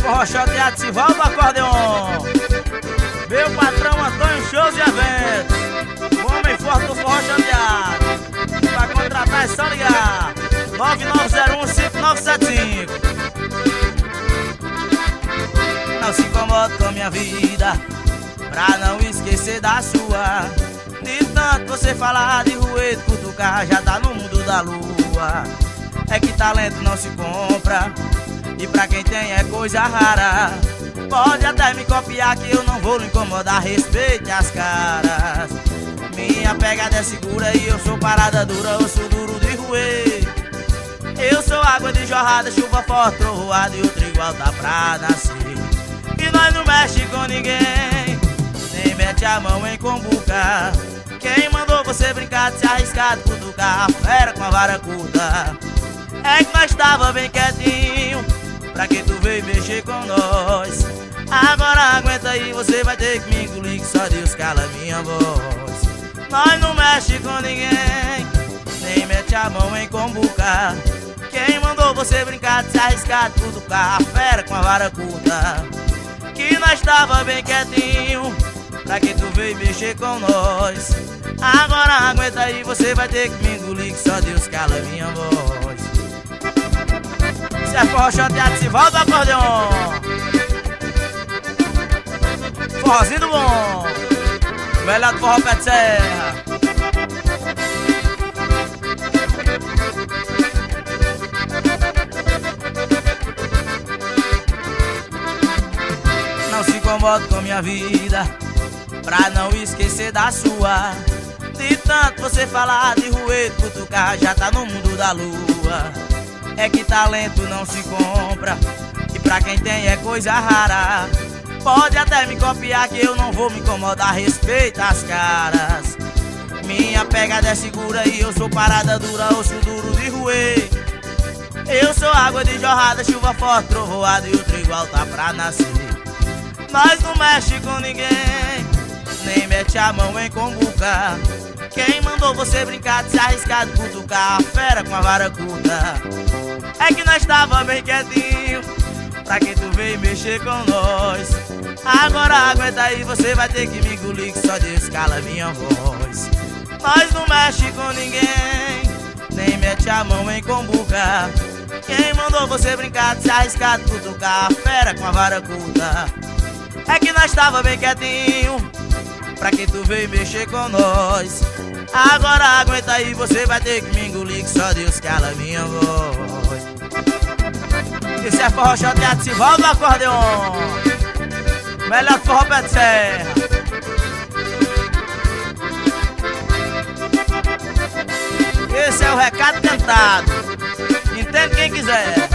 forró chateado se volta o acordeon. Meu patrão Antônio Shows e Eventos, o homem forte do forró chateado. Pra contratar é só ligar 9901-5975. Não se incomode com a minha vida, pra não esquecer da sua. De tanto você falar de ruído, cutucar, já tá no mundo da lua. É que talento não se compra, e pra quem tem é coisa rara. Pode até me copiar que eu não vou lhe incomodar, respeite as caras. Minha pegada é segura e eu sou parada dura, eu sou duro de roer. Eu sou água de jorrada, chuva forte, trovoada e o trigo alta pra nascer. E nós não mexe com ninguém, nem mete a mão em combuca. Quem mandou você brincar de se arriscar, de cutucar a fera com a vara curta? É que nós tava bem quietinho, pra que tu veio mexer com nós? Agora aguenta aí, você vai ter que me engolir, que só Deus cala minha voz. Nós não mexe com ninguém, nem mete a mão em combuca. Quem mandou você brincar de se arriscar, de cutucar a fera com a vara curta? Que nós tava bem quietinho, pra que tu veio mexer com nós? Agora aguenta aí, você vai ter que me engolir, que só Deus cala minha voz. Se é forró chateado, se volta o acordeon. Forrozinho bom, melhor do forró pé de serra. Não se incomode com minha vida, pra não esquecer da sua. De tanto você falar de ruído, cutucar, já tá no mundo da lua. É que talento não se compra, e pra quem tem é coisa rara. Pode até me copiar que eu não vou me incomodar, respeita as caras. Minha pegada é segura e eu sou parada dura, osso duro de roer. Eu sou água de jorrada, chuva forte, trovoada e o trigo alta pra nascer. Nós não mexe com ninguém, nem mete a mão em combuca. Quem mandou você brincar de se arriscar, de cutucar a fera com a vara curta? É que nós tava bem quietinho, pra que tu veio mexer com nós? Agora aguenta aí, você vai ter que me engolir, que só Deus cala minha voz. Nós não mexe com ninguém, nem mete a mão em combuca. Quem mandou você brincar de se arriscar, de cutucar a fera com a vara curta? É que nós tava bem quietinho, pra que tu veio mexer com nós? Agora aguenta aí, você vai ter que me engolir, que só Deus cala minha voz. E se é forró chateado, se volta o acordeon. Melhor do forró pé de serra. Esse é o recado cantado, entende quem quiser.